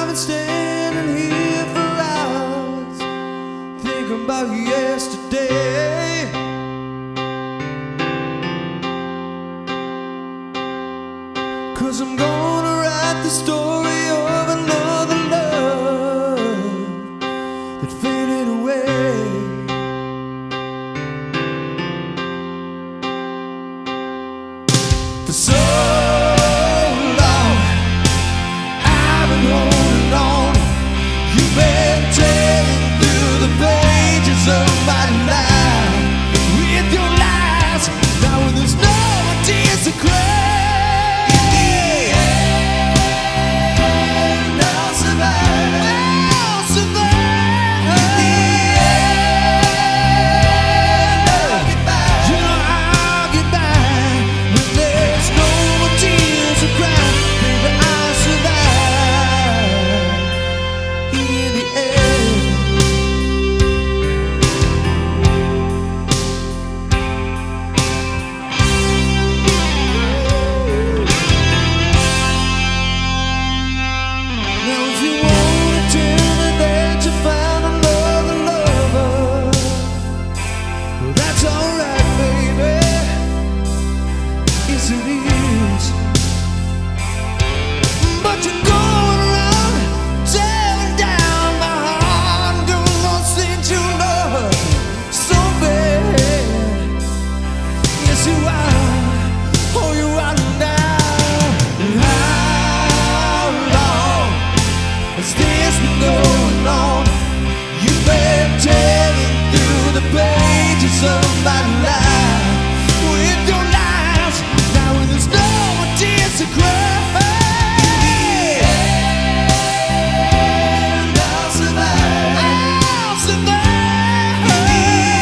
I've been standing here for hours, thinking about yesterday. Cause I'm gonna write the story of another love that faded away. For so long I've been holding on. You've been tearing through the pages of my life with your lies. Now when there's no more tears to cry, of my life with your lies. Now when there's no more tears to cry, I'll survive. I'll survive. In the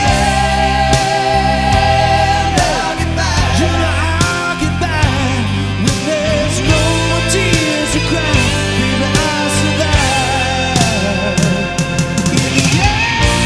end, I'll get by. You know I'll get by. When there's no more tears to cry, baby, I'll survive. In the end.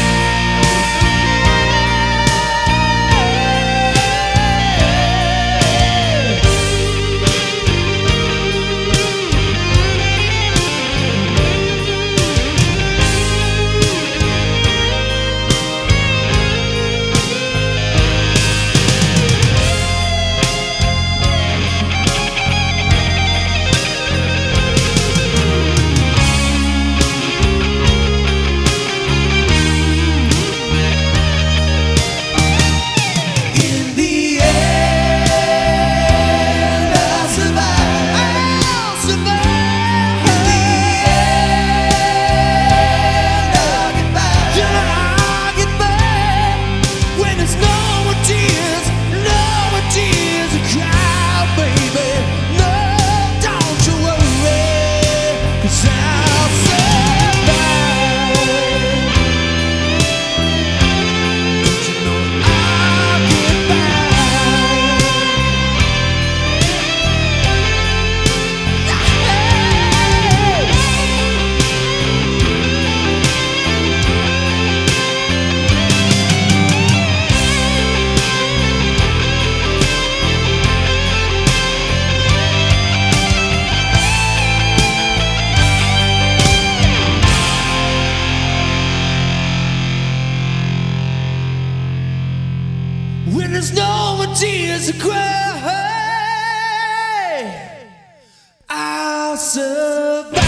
When there's no more tears to cry, I'll survive.